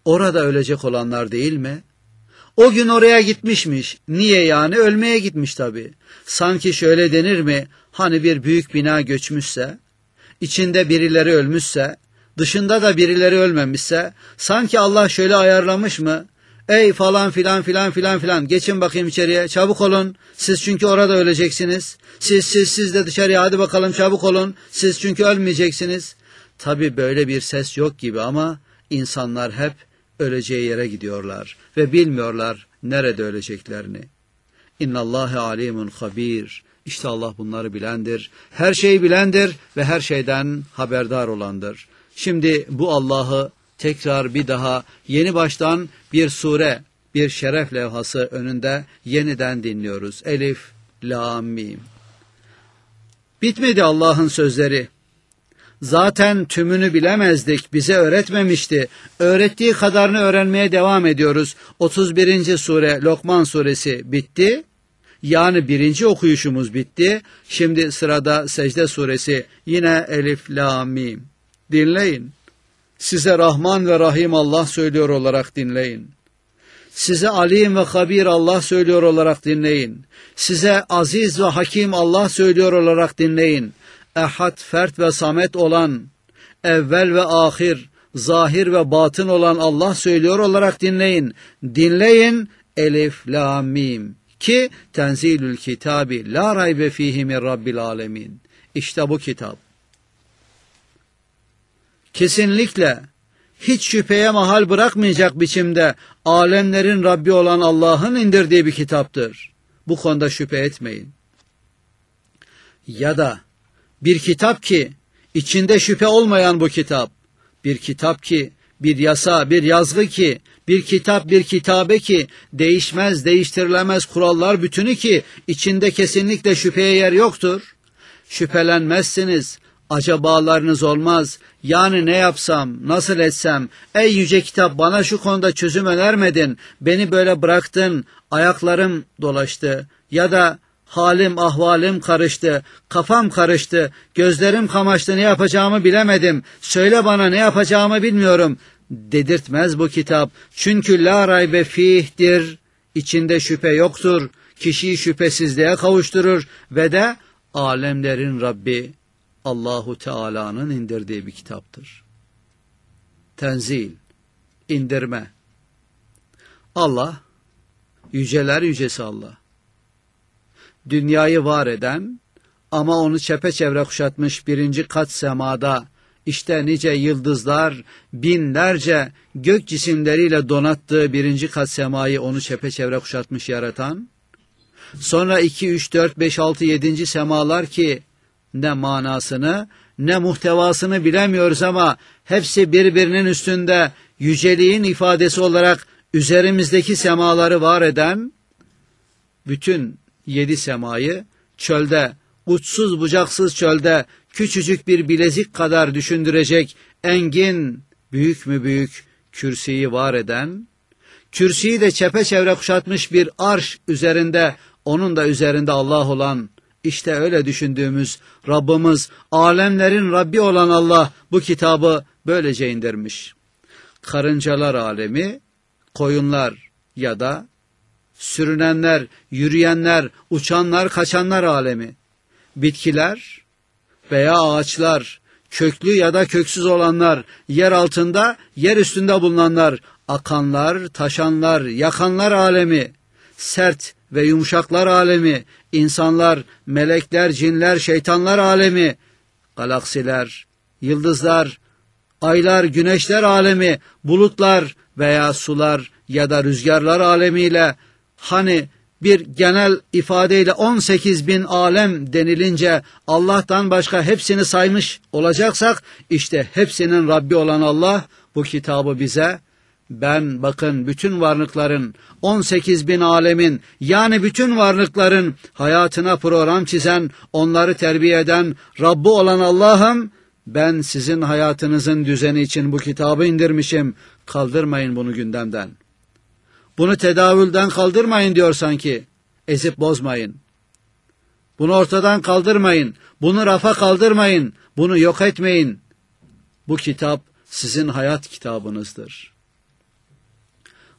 orada ölecek olanlar değil mi? O gün oraya gitmişmiş. Niye yani? Ölmeye gitmiş tabii. Sanki şöyle denir mi? Hani bir büyük bina göçmüşse, içinde birileri ölmüşse, dışında da birileri ölmemişse, sanki Allah şöyle ayarlamış mı? Ey falan filan filan filan filan, geçin bakayım içeriye, çabuk olun, siz çünkü orada öleceksiniz. Siz siz siz de dışarıya, hadi bakalım çabuk olun, siz çünkü ölmeyeceksiniz. Tabii böyle bir ses yok gibi ama insanlar hep öleceği yere gidiyorlar ve bilmiyorlar nerede öleceklerini. İnnallâhe alîmun habîr. İşte Allah bunları bilendir, her şeyi bilendir ve her şeyden haberdar olandır. Şimdi bu Allah'ı tekrar bir daha yeni baştan bir sure, bir şeref levhası önünde yeniden dinliyoruz. Elif, lam, mim. Bitmedi Allah'ın sözleri. Zaten tümünü bilemezdik, bize öğretmemişti. Öğrettiği kadarını öğrenmeye devam ediyoruz. otuz birinci sure Lokman suresi bitti. Yani birinci okuyuşumuz bitti. Şimdi sırada Secde suresi, yine Elif, Lam, Mim. Dinleyin. Size Rahman ve Rahim Allah söylüyor olarak dinleyin. Size Alim ve Habir Allah söylüyor olarak dinleyin. Size Aziz ve Hakim Allah söylüyor olarak dinleyin. Ehad, fert ve samet olan, evvel ve ahir, zahir ve batın olan Allah söylüyor olarak dinleyin. Dinleyin. Elif, Lam, Mim. Ki tenzilül kitabi la raybe fihi min rabbil alemin. İşte bu kitap. Kesinlikle hiç şüpheye mahal bırakmayacak biçimde alemlerin Rabbi olan Allah'ın indirdiği bir kitaptır. Bu konuda şüphe etmeyin. Ya da bir kitap ki içinde şüphe olmayan bu kitap, bir kitap ki, bir yasa, bir yazgı ki, bir kitap, bir kitabe ki, değişmez, değiştirilemez kurallar bütünü ki, içinde kesinlikle şüpheye yer yoktur. Şüphelenmezsiniz, acabalarınız olmaz. Yani ne yapsam, nasıl etsem, ey yüce kitap bana şu konuda çözüm önermedin, beni böyle bıraktın, ayaklarım dolaştı ya da halim ahvalim karıştı, kafam karıştı, gözlerim kamaştı, ne yapacağımı bilemedim, söyle bana ne yapacağımı bilmiyorum dedirtmez bu kitap. Çünkü la raybe fih'tir, içinde şüphe yoktur, kişiyi şüphesizliğe kavuşturur ve de alemlerin Rabbi Allahu Teala'nın indirdiği bir kitaptır. Tenzil, indirme. Allah, yüceler yücesi Allah. Dünyayı var eden ama onu çepeçevre kuşatmış birinci kat semada işte nice yıldızlar, binlerce gök cisimleriyle donattığı birinci kat semayı onu çepeçevre kuşatmış yaratan, sonra iki, üç, dört, beş, altı, yedinci semalar ki ne manasını ne muhtevasını bilemiyoruz ama hepsi birbirinin üstünde yüceliğin ifadesi olarak üzerimizdeki semaları var eden, bütün yedi semayı çölde, uçsuz bucaksız çölde küçücük bir bilezik kadar düşündürecek engin, büyük mü büyük kürsüyü var eden, kürsüyü de çepeçevre kuşatmış bir arş üzerinde, onun da üzerinde Allah olan, işte öyle düşündüğümüz Rabbimiz, alemlerin Rabbi olan Allah bu kitabı böylece indirmiş. Karıncalar alemi, koyunlar ya da sürünenler, yürüyenler, uçanlar, kaçanlar alemi, bitkiler veya ağaçlar, köklü ya da köksüz olanlar, yer altında, yer üstünde bulunanlar, akanlar, taşanlar, yakanlar alemi, sert ve yumuşaklar alemi, insanlar, melekler, cinler, şeytanlar alemi, galaksiler, yıldızlar, aylar, güneşler alemi, bulutlar veya sular ya da rüzgarlar alemiyle, hani bir genel ifadeyle on sekiz bin alem denilince Allah'tan başka hepsini saymış olacaksak, işte hepsinin Rabbi olan Allah bu kitabı bize, ben bakın bütün varlıkların, on sekiz bin alemin, yani bütün varlıkların hayatına program çizen, onları terbiye eden Rabbi olan Allah'ım, ben sizin hayatınızın düzeni için bu kitabı indirmişim, kaldırmayın bunu gündemden. Bunu tedavülden kaldırmayın diyor sanki, ezip bozmayın. Bunu ortadan kaldırmayın, bunu rafa kaldırmayın, bunu yok etmeyin. Bu kitap sizin hayat kitabınızdır.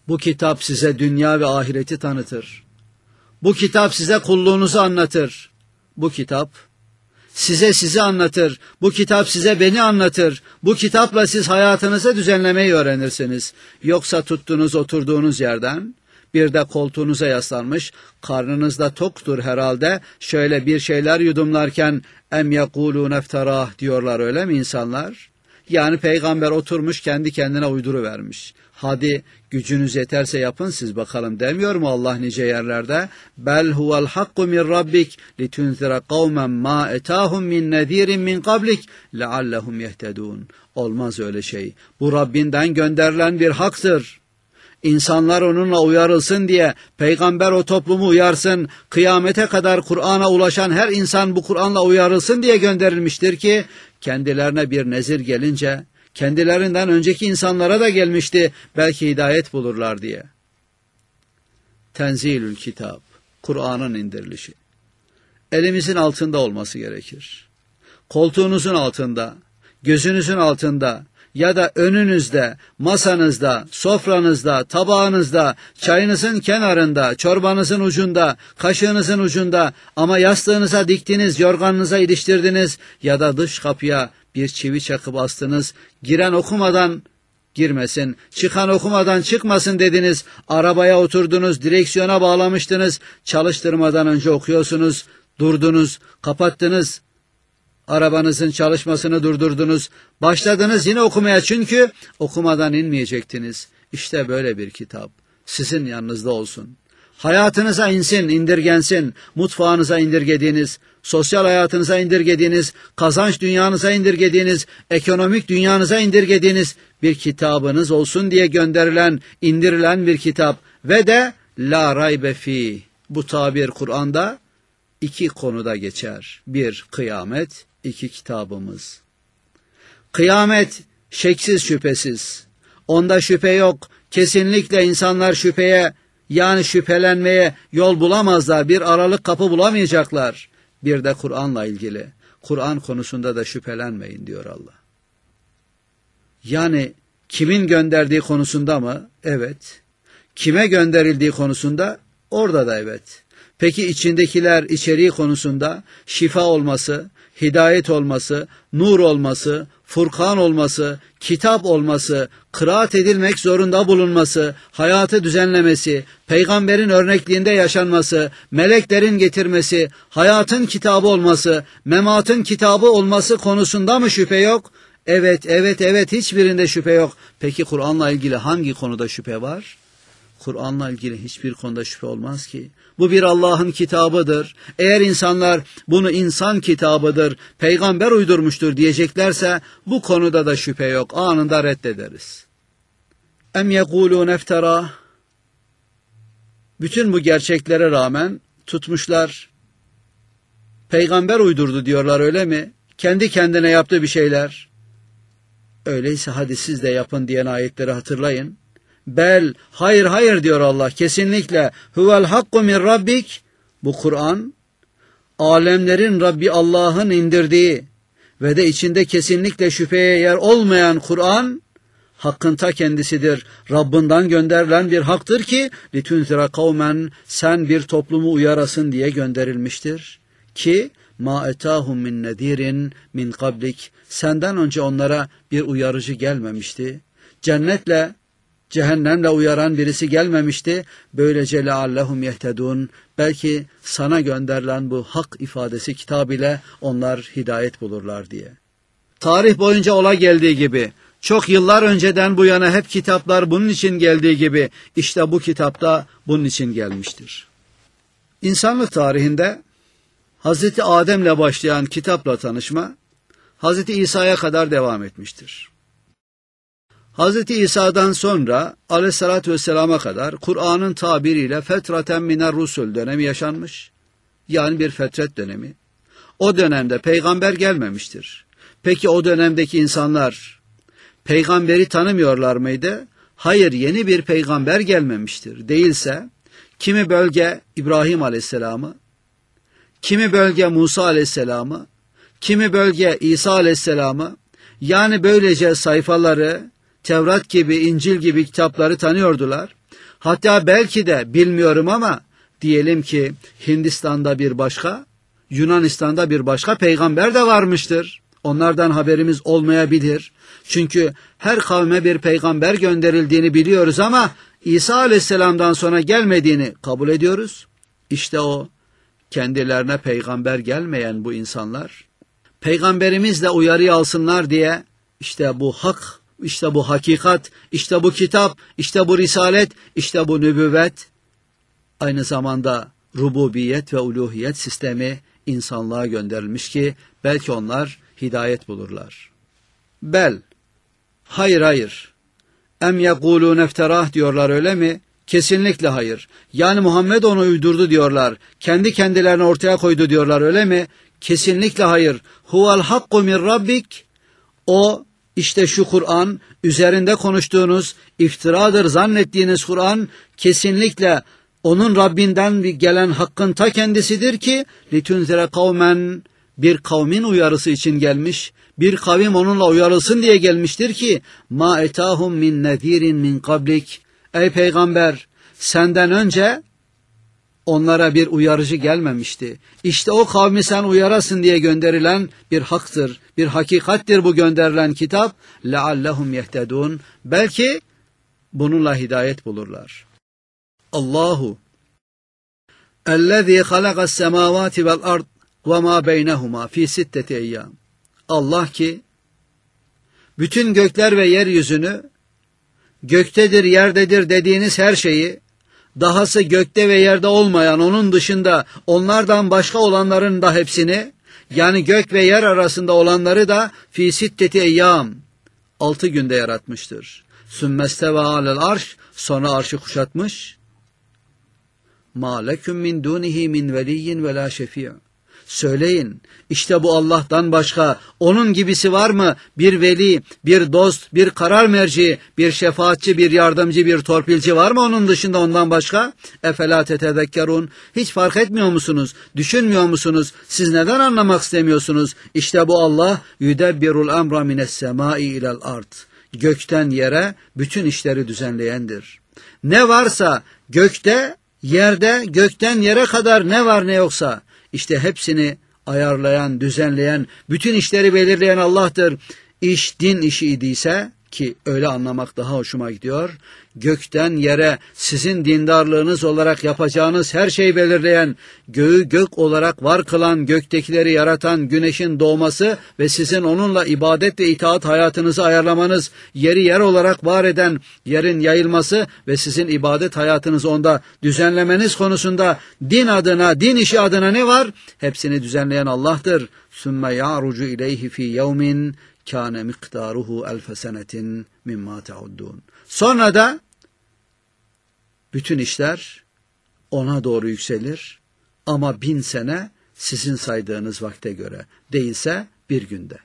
Bu kitap size dünya ve ahireti tanıtır. Bu kitap size kulluğunuzu anlatır. Bu kitap size sizi anlatır. Bu kitap size beni anlatır. Bu kitapla siz hayatınızı düzenlemeyi öğrenirsiniz. Yoksa tuttuğunuz oturduğunuz yerden, bir de koltuğunuza yaslanmış, karnınız da toktur herhalde, şöyle bir şeyler yudumlarken em yekulun efterah diyorlar, öyle mi insanlar? Yani peygamber oturmuş kendi kendine uyduruvermiş. Hadi gücünüz yeterse yapın siz bakalım demiyor mu Allah nice yerlerde? Bel huvel hakku min rabbik litunzira kavmen ma etahum min nedirin min qablik leallehum yehtedun. Olmaz öyle şey. Bu Rabbinden gönderilen bir haktır. İnsanlar onunla uyarılsın diye, peygamber o toplumu uyarsın, kıyamete kadar Kur'an'a ulaşan her insan bu Kur'an'la uyarılsın diye gönderilmiştir ki, kendilerine bir nezir gelince, kendilerinden önceki insanlara da gelmişti, belki hidayet bulurlar diye. Tenzilül kitap, Kur'an'ın indirilişi. Elimizin altında olması gerekir. Koltuğunuzun altında, gözünüzün altında, ya da önünüzde, masanızda, sofranızda, tabağınızda, çayınızın kenarında, çorbanızın ucunda, kaşığınızın ucunda, ama yastığınıza diktiniz, yorganınıza iliştirdiniz ya da dış kapıya bir çivi çakıp astınız, giren okumadan girmesin, çıkan okumadan çıkmasın dediniz, arabaya oturdunuz, direksiyona bağlamıştınız, çalıştırmadan önce okuyorsunuz, durdunuz, kapattınız, arabanızın çalışmasını durdurdunuz, başladınız yine okumaya, çünkü okumadan inmeyecektiniz. İşte böyle bir kitap sizin yanınızda olsun. Hayatınıza insin, indirgensin, mutfağınıza indirgediğiniz, sosyal hayatınıza indirgediğiniz, kazanç dünyanıza indirgediğiniz, ekonomik dünyanıza indirgediğiniz bir kitabınız olsun diye gönderilen, indirilen bir kitap ve de la raybe fi. Bu tabir Kur'an'da iki konuda geçer. Bir, kıyamet, iki, kitabımız. Kıyamet şeksiz şüphesiz. Onda şüphe yok. Kesinlikle insanlar şüpheye, yani şüphelenmeye yol bulamazlar. Bir aralık kapı bulamayacaklar. Bir de Kur'an'la ilgili. Kur'an konusunda da şüphelenmeyin diyor Allah. Yani kimin gönderdiği konusunda mı? Evet. Kime gönderildiği konusunda? Orada da evet. Peki içindekiler, içeriği konusunda şifa olması, hidayet olması, nur olması, Furkan olması, kitap olması, kıraat edilmek zorunda bulunması, hayatı düzenlemesi, peygamberin örnekliğinde yaşanması, meleklerin getirmesi, hayatın kitabı olması, mematın kitabı olması konusunda mı şüphe yok? Evet, evet, evet, hiçbirinde şüphe yok. Peki Kur'an'la ilgili hangi konuda şüphe var? Kur'an'la ilgili hiçbir konuda şüphe olmaz ki. Bu bir Allah'ın kitabıdır. Eğer insanlar bunu insan kitabıdır, peygamber uydurmuştur diyeceklerse bu konuda da şüphe yok. Anında reddederiz. Em yekulun eftera. Bütün bu gerçeklere rağmen tutmuşlar, peygamber uydurdu diyorlar, öyle mi? Kendi kendine yaptığı bir şeyler. Öyleyse hadi siz de yapın diyen ayetleri hatırlayın. Bel, hayır hayır diyor Allah, kesinlikle huvel hakku min rabbik, bu Kur'an alemlerin Rabbi Allah'ın indirdiği ve de içinde kesinlikle şüpheye yer olmayan Kur'an hakkın ta kendisidir. Rabbinden gönderilen bir haktır ki litunzira kavmen, sen bir toplumu uyarasın diye gönderilmiştir ki ma etahum min nedirin min kablik, senden önce onlara bir uyarıcı gelmemişti. Cennetle cehennemle uyaran birisi gelmemişti. Böylece leallehum yehtedun, belki sana gönderilen bu hak ifadesi kitab ile onlar hidayet bulurlar diye. Tarih boyunca ola geldiği gibi, çok yıllar önceden bu yana hep kitaplar bunun için geldiği gibi, işte bu kitapta bunun için gelmiştir. İnsanlık tarihinde Hazreti Adem'le başlayan kitapla tanışma, Hazreti İsa'ya kadar devam etmiştir. Hazreti İsa'dan sonra aleyhissalatü vesselama kadar Kur'an'ın tabiriyle fetraten miner rusul dönemi yaşanmış. Yani bir fetret dönemi. O dönemde peygamber gelmemiştir. Peki o dönemdeki insanlar peygamberi tanımıyorlar mıydı? Hayır, yeni bir peygamber gelmemiştir. Değilse kimi bölge İbrahim aleyhisselamı, kimi bölge Musa aleyhisselamı, kimi bölge İsa aleyhisselamı, yani böylece sayfaları, Tevrat gibi, İncil gibi kitapları tanıyordular. Hatta belki de bilmiyorum ama diyelim ki Hindistan'da bir başka, Yunanistan'da bir başka peygamber de varmıştır. Onlardan haberimiz olmayabilir. Çünkü her kavme bir peygamber gönderildiğini biliyoruz ama İsa Aleyhisselam'dan sonra gelmediğini kabul ediyoruz. İşte o kendilerine peygamber gelmeyen bu insanlar, peygamberimizle uyarı alsınlar diye işte bu hak, işte bu hakikat, işte bu kitap, işte bu risalet, işte bu nübüvvet, aynı zamanda rububiyet ve uluhiyet sistemi insanlığa gönderilmiş ki belki onlar hidayet bulurlar. Bel, hayır hayır, em yekulûne efterah diyorlar öyle mi? Kesinlikle hayır. Yani Muhammed onu uydurdu diyorlar. Kendi kendilerini ortaya koydu diyorlar öyle mi? Kesinlikle hayır. Huvel hakku min rabbik. O işte şu Kur'an, üzerinde konuştuğunuz, iftiradır zannettiğiniz Kur'an kesinlikle onun Rabbinden gelen hakkın ta kendisidir ki litunzire kavmen, bir kavmin uyarısı için gelmiş, bir kavim onunla uyarılsın diye gelmiştir ki ma etahum min nezirin min kablik. Ey peygamber, senden önce onlara bir uyarıcı gelmemişti. İşte o kavmi sen uyarasın diye gönderilen bir haktır, bir hakikattir bu gönderilen kitap. leallehum yehtedun. Belki bununla hidayet bulurlar. Allahu ellezî halakas semâvâti vel ard ve mâ beynehumâ fî sitteti eyyâm. Allah ki bütün gökler ve yeryüzünü, göktedir, yerdedir dediğiniz her şeyi, dahası gökte ve yerde olmayan, onun dışında onlardan başka olanların da hepsini, yani gök ve yer arasında olanları da fî sitteti eyyâm, altı günde yaratmıştır. Sümmesteva alel arş, sonra arşı kuşatmış. Ma leküm min dunihi min veliyyin ve la şefi'. Söyleyin, işte bu Allah'tan başka onun gibisi var mı? Bir veli, bir dost, bir karar merci, bir şefaatçi, bir yardımcı, bir torpilci var mı onun dışında ondan başka? Efela tetezekkerun. Hiç fark etmiyor musunuz? Düşünmüyor musunuz? Siz neden anlamak istemiyorsunuz? İşte bu Allah yudebbirul emra mines semai ilel ard. Gökten yere bütün işleri düzenleyendir. Ne varsa gökte, yerde, gökten yere kadar ne var ne yoksa, İşte hepsini ayarlayan, düzenleyen, bütün işleri belirleyen Allah'tır. İş din işi idiyse, ki öyle anlamak daha hoşuma gidiyor, gökten yere sizin dindarlığınız olarak yapacağınız her şeyi belirleyen, göğü gök olarak var kılan, göktekileri yaratan güneşin doğması ve sizin onunla ibadet ve itaat hayatınızı ayarlamanız, yeri yer olarak var eden yerin yayılması ve sizin ibadet hayatınızı onda düzenlemeniz konusunda din adına, din işi adına ne var? Hepsini düzenleyen Allah'tır. Sümme ya'rucu ileyhi fi yevmin kâne miktaruhu elfe senetin mimma te'uddûn. Sonra da bütün işler ona doğru yükselir ama bin sene sizin saydığınız vakte göre, değilse bir günde.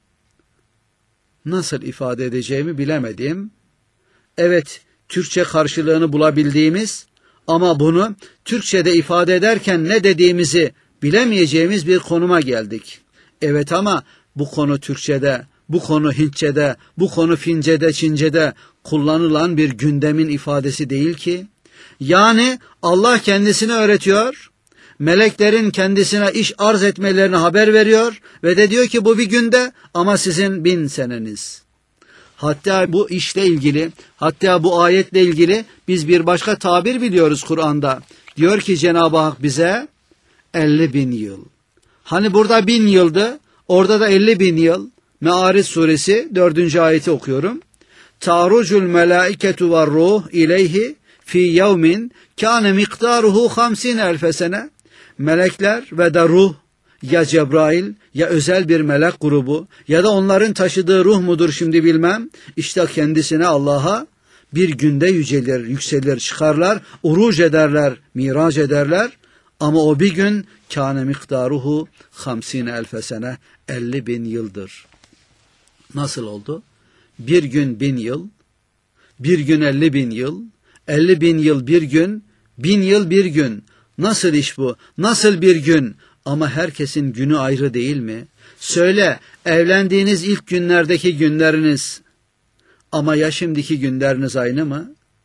Nasıl ifade edeceğimi bilemedim. Evet, Türkçe karşılığını bulabildiğimiz ama bunu Türkçe'de ifade ederken ne dediğimizi bilemeyeceğimiz bir konuma geldik. Evet ama bu konu Türkçe'de, bu konu Hintçe'de, bu konu Fince'de, Çince'de kullanılan bir gündemin ifadesi değil ki. Yani Allah kendisini öğretiyor, meleklerin kendisine iş arz etmelerini haber veriyor ve de diyor ki bu bir günde ama sizin bin seneniz. Hatta bu işle ilgili, hatta bu ayetle ilgili biz bir başka tabir biliyoruz Kur'an'da. Diyor ki Cenab-ı Hak bize elli bin yıl. Hani burada bin yıldı, orada da elli bin yıl. Me'ariz suresi dördüncü ayeti okuyorum. Tarucul melaiketu ve ruh ileyhi fi yevmin kâne miktaruhu hamsine elfe sene. Melekler ve de ruh, ya Cebrail ya özel bir melek grubu ya da onların taşıdığı ruh mudur şimdi bilmem. İşte kendisine Allah'a bir günde yücelir, yükselir, çıkarlar, uruc ederler, mirac ederler. Ama o bir gün kâne miktaruhu hamsine elfe sene, elli bin yıldır. Nasıl oldu? Bir gün bin yıl, bir gün elli bin yıl, elli bin yıl bir gün, bin yıl bir gün. Nasıl iş bu? Nasıl bir gün? Ama herkesin günü ayrı değil mi? Söyle, evlendiğiniz ilk günlerdeki günleriniz ama ya şimdiki günleriniz aynı mı?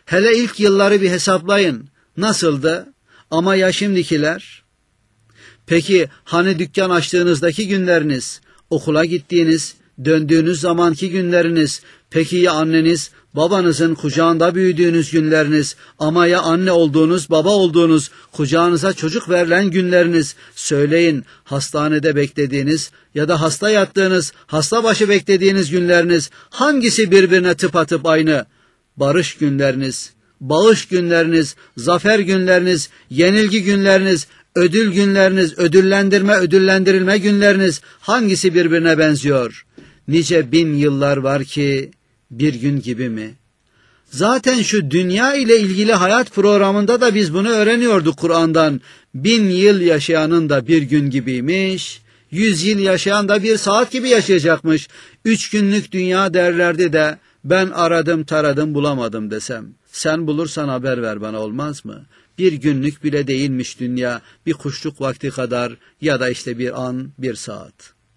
Hele ilk yılları bir hesaplayın. Nasıldı? Ama ya şimdikiler? Peki hani dükkan açtığınızdaki günleriniz, okula gittiğiniz, döndüğünüz zamanki günleriniz, peki ya anneniz, babanızın kucağında büyüdüğünüz günleriniz, ama ya anne olduğunuz, baba olduğunuz, kucağınıza çocuk verilen günleriniz, söyleyin, hastanede beklediğiniz ya da hasta yattığınız, hasta başı beklediğiniz günleriniz, hangisi birbirine tıpatıp aynı? Barış günleriniz, bağış günleriniz, zafer günleriniz, yenilgi günleriniz, ödül günleriniz, ödüllendirme, ödüllendirilme günleriniz, hangisi birbirine benziyor? Nice bin yıllar var ki bir gün gibi mi? Zaten şu dünya ile ilgili hayat programında da biz bunu öğreniyorduk Kur'an'dan. Bin yıl yaşayanın da bir gün gibiymiş, yüz yıl yaşayan da bir saat gibi yaşayacakmış. Üç günlük dünya derlerdi de ben aradım taradım bulamadım desem. Sen bulursan haber ver bana, olmaz mı? Bir günlük bile değilmiş dünya, bir kuşluk vakti kadar ya da işte bir an, bir saat.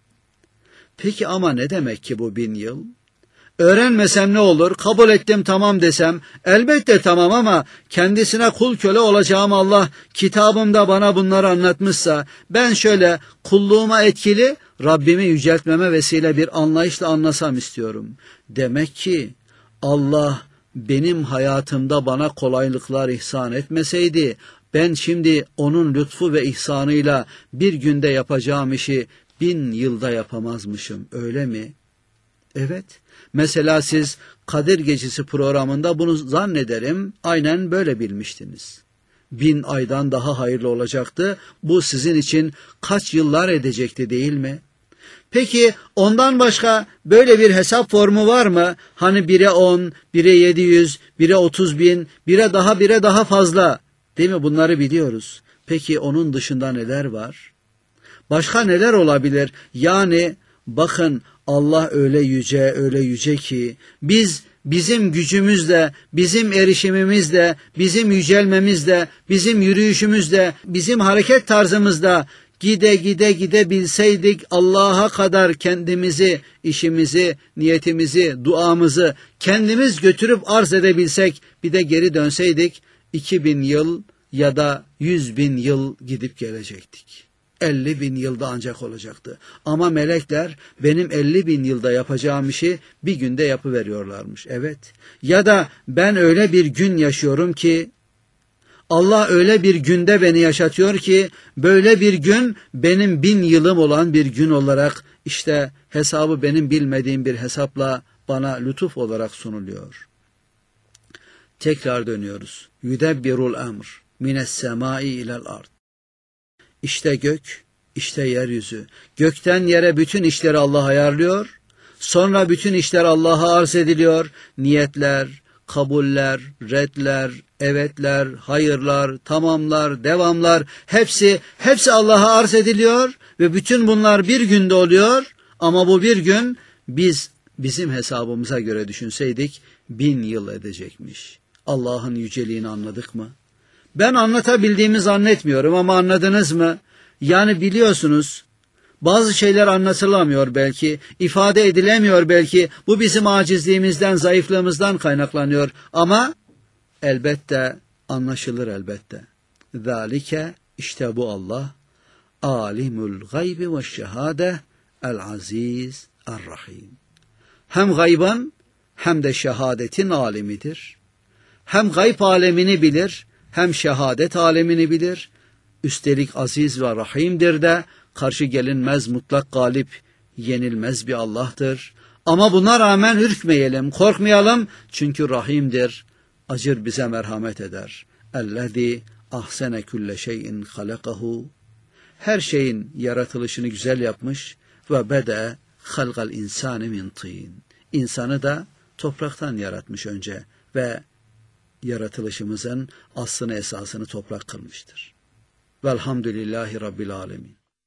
Peki ama ne demek ki bu bin yıl? Öğrenmesem ne olur, kabul ettim tamam desem, elbette tamam, ama kendisine kul köle olacağım Allah kitabımda bana bunları anlatmışsa, ben şöyle kulluğuma etkili, Rabbimi yüceltmeme vesile bir anlayışla anlasam istiyorum. Demek ki Allah benim hayatımda bana kolaylıklar ihsan etmeseydi, ben şimdi onun lütfu ve ihsanıyla bir günde yapacağım işi bin yılda yapamazmışım, öyle mi? Evet, mesela siz Kadir Gecesi programında bunu zannederim aynen böyle bilmiştiniz. Bin aydan daha hayırlı olacaktı, bu sizin için kaç yıllar edecekti değil mi? Peki ondan başka böyle bir hesap formu var mı? Hani bire on, bire yedi yüz, bire otuz bin, bire daha bire daha fazla. Değil mi? Bunları biliyoruz. Peki onun dışında neler var? Başka neler olabilir? Yani bakın Allah öyle yüce, öyle yüce ki biz bizim gücümüzle, bizim erişimimizle, bizim yücelmemizle, bizim yürüyüşümüzle, bizim hareket tarzımızda gide gide gide bilseydik, Allah'a kadar kendimizi, işimizi, niyetimizi, duamızı kendimiz götürüp arz edebilsek, bir de geri dönseydik, iki bin yıl ya da yüz bin yıl gidip gelecektik. elli bin yılda ancak olacaktı. Ama melekler benim elli bin yılda yapacağım işi bir günde yapıveriyorlarmış. Evet. Ya da ben öyle bir gün yaşıyorum ki, Allah öyle bir günde beni yaşatıyor ki, böyle bir gün benim bin yılım olan bir gün olarak, işte hesabı benim bilmediğim bir hesapla bana lütuf olarak sunuluyor. Tekrar dönüyoruz. Yudebbirul emr mines semai ilel ard. İşte gök, işte yeryüzü. Gökten yere bütün işleri Allah ayarlıyor. Sonra bütün işler Allah'a arz ediliyor. Niyetler, kabuller, redler, evetler, hayırlar, tamamlar, devamlar, hepsi, hepsi Allah'a arz ediliyor ve bütün bunlar bir günde oluyor. Ama bu bir gün biz bizim hesabımıza göre düşünseydik bin yıl edecekmiş. Allah'ın yüceliğini anladık mı? Ben anlatabildiğimi zannetmiyorum ama anladınız mı? Yani biliyorsunuz, bazı şeyler anlatılamıyor belki, ifade edilemiyor belki, bu bizim acizliğimizden, zayıflığımızdan kaynaklanıyor ama elbette anlaşılır elbette. Zalike, işte bu Allah, alimul gaybi ve şehade, el aziz, er rahim. Hem gaybın hem de şehadetin alimidir. Hem gayb alemini bilir, hem şehadet alemini bilir. Üstelik aziz ve rahimdir de, karşı gelinmez, mutlak galip, yenilmez bir Allah'tır. Ama buna rağmen ürkmeyelim, korkmayalım, çünkü rahimdir, acır bize merhamet eder. Ellezî ahsene külle şeyin halakahu. Her şeyin yaratılışını güzel yapmış ve bede halgal insani min tin. İnsanı da topraktan yaratmış önce ve yaratılışımızın aslını esasını toprak kılmıştır. Velhamdülillahi Rabbil alemin.